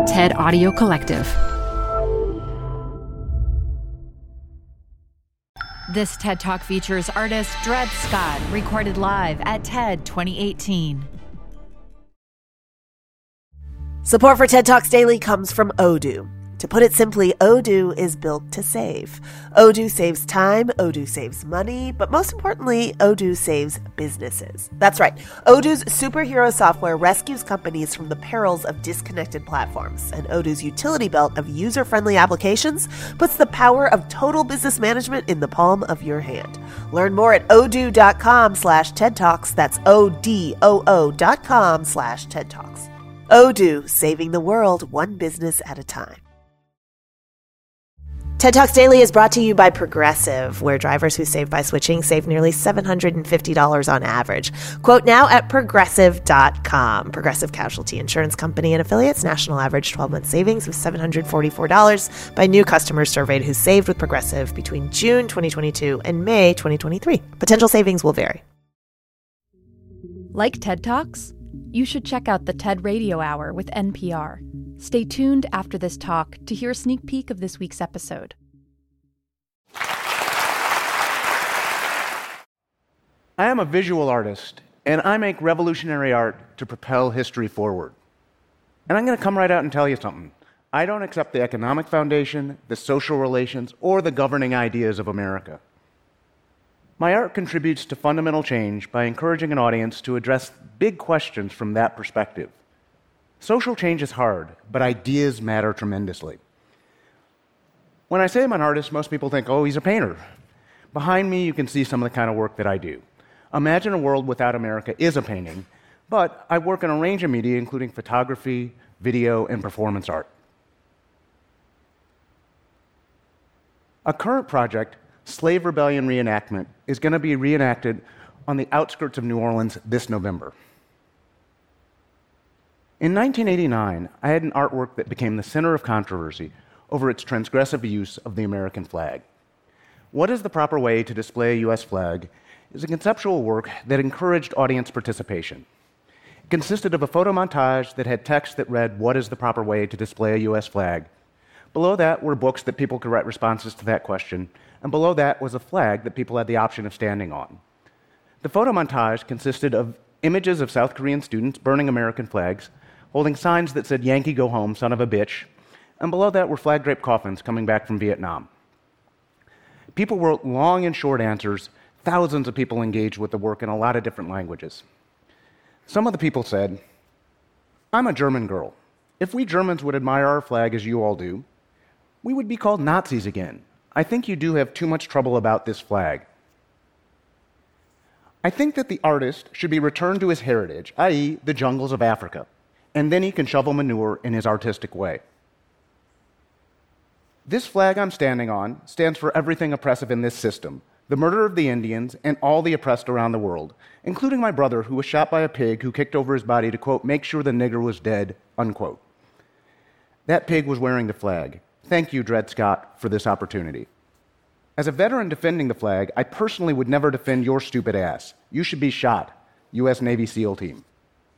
TED Audio Collective. This TED Talk features artist Dred Scott, recorded live at TED 2018. Support for TED Talks Daily comes from Odoo. To put it simply, Odoo is built to save. Odoo saves time, Odoo saves money, but most importantly, Odoo saves businesses. That's right. Odoo's superhero software rescues companies from the perils of disconnected platforms, and Odoo's utility belt of user-friendly applications puts the power of total business management in the palm of your hand. Learn more at odoo.com/TED Talks. That's ODOO.com/TED Talks. Odoo, saving the world one business at a time. TED Talks Daily is brought to you by Progressive, where drivers who save by switching save nearly $750 on average. Quote now at Progressive.com. Progressive Casualty Insurance Company and affiliates. National average 12-month savings of $744 by new customers surveyed who saved with Progressive between June 2022 and May 2023. Potential savings will vary. Like TED Talks? You should check out the TED Radio Hour with NPR. Stay tuned after this talk to hear a sneak peek of this week's episode. I am a visual artist, and I make revolutionary art to propel history forward. And I'm going to come right out and tell you something. I don't accept the economic foundation, the social relations, or the governing ideas of America. My art contributes to fundamental change by encouraging an audience to address big questions from that perspective. Social change is hard, but ideas matter tremendously. When I say I'm an artist, most people think, oh, he's a painter. Behind me, you can see some of the kind of work that I do. Imagine a World Without America is a painting, but I work in a range of media, including photography, video, and performance art. A current project, Slave Rebellion Reenactment, is going to be reenacted on the outskirts of New Orleans this November. In 1989, I had an artwork that became the center of controversy over its transgressive use of the American flag. What is the proper way to display a U.S. flag is a conceptual work that encouraged audience participation. It consisted of a photo montage that had text that read, "What is the proper way to display a U.S. flag?" Below that were books that people could write responses to that question, and below that was a flag that people had the option of standing on. The photo montage consisted of images of South Korean students burning American flags, holding signs that said, "Yankee go home, son of a bitch," and below that were flag-draped coffins coming back from Vietnam. People wrote long and short answers. Thousands of people engaged with the work in a lot of different languages. Some of the people said, "I'm a German girl. If we Germans would admire our flag as you all do, we would be called Nazis again. I think you do have too much trouble about this flag. I think that the artist should be returned to his heritage, i.e., the jungles of Africa, and then he can shovel manure in his artistic way. This flag I'm standing on stands for everything oppressive in this system, the murder of the Indians and all the oppressed around the world, including my brother who was shot by a pig who kicked over his body to, quote, make sure the nigger was dead, unquote. That pig was wearing the flag. Thank you, Dred Scott, for this opportunity. As a veteran defending the flag, I personally would never defend your stupid ass. You should be shot, U.S. Navy SEAL team."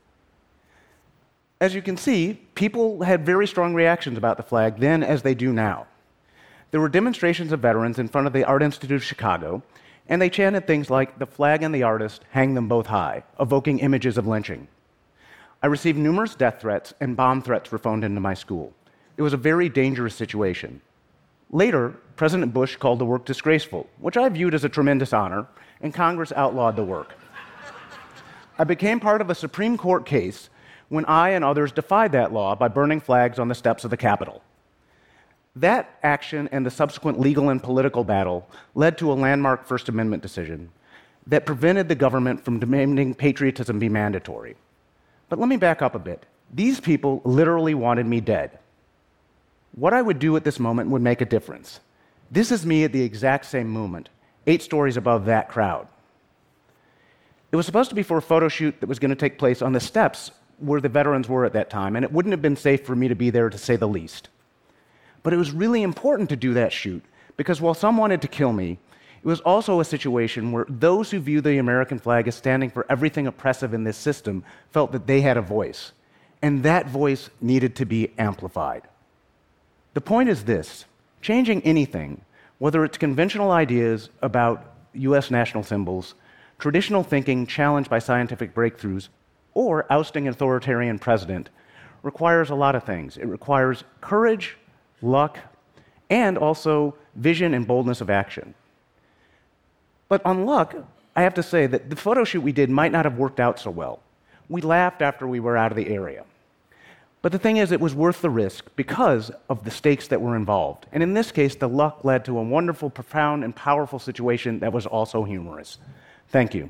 As you can see, people had very strong reactions about the flag then as they do now. There were demonstrations of veterans in front of the Art Institute of Chicago, and they chanted things like, "The flag and the artist, hang them both high," evoking images of lynching. I received numerous death threats, and bomb threats were phoned into my school. It was a very dangerous situation. Later, President Bush called the work disgraceful, which I viewed as a tremendous honor, and Congress outlawed the work. I became part of a Supreme Court case when I and others defied that law by burning flags on the steps of the Capitol. That action and the subsequent legal and political battle led to a landmark First Amendment decision that prevented the government from demanding patriotism be mandatory. But let me back up a bit. These people literally wanted me dead. What I would do at this moment would make a difference. This is me at the exact same moment, 8 stories above that crowd. It was supposed to be for a photo shoot that was going to take place on the steps where the veterans were at that time, and it wouldn't have been safe for me to be there, to say the least. But it was really important to do that shoot, because while some wanted to kill me, it was also a situation where those who view the American flag as standing for everything oppressive in this system felt that they had a voice. and that voice needed to be amplified. The point is this: changing anything, whether it's conventional ideas about U.S. national symbols, traditional thinking challenged by scientific breakthroughs, or ousting an authoritarian president, requires a lot of things. It requires courage, luck, and also vision and boldness of action. But on luck, I have to say that the photo shoot we did might not have worked out so well. We laughed after we were out of the area. But the thing is, it was worth the risk because of the stakes that were involved. And in this case, the luck led to a wonderful, profound, and powerful situation that was also humorous. Thank you.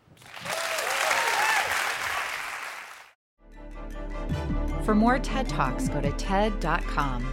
For more TED Talks, go to TED.com.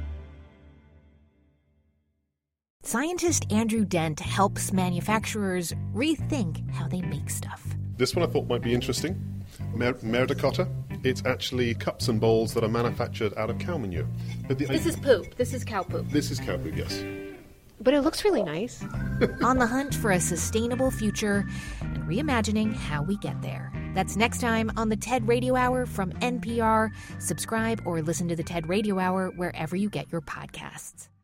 Scientist Andrew Dent helps manufacturers rethink how they make stuff. This one I thought might be interesting. Merdicotta. It's actually cups and bowls that are manufactured out of cow manure. This is poop. This is cow poop. This is cow poop, yes. But it looks really nice. On the hunt for a sustainable future and reimagining how we get there. That's next time on the TED Radio Hour from NPR. Subscribe or listen to the TED Radio Hour wherever you get your podcasts.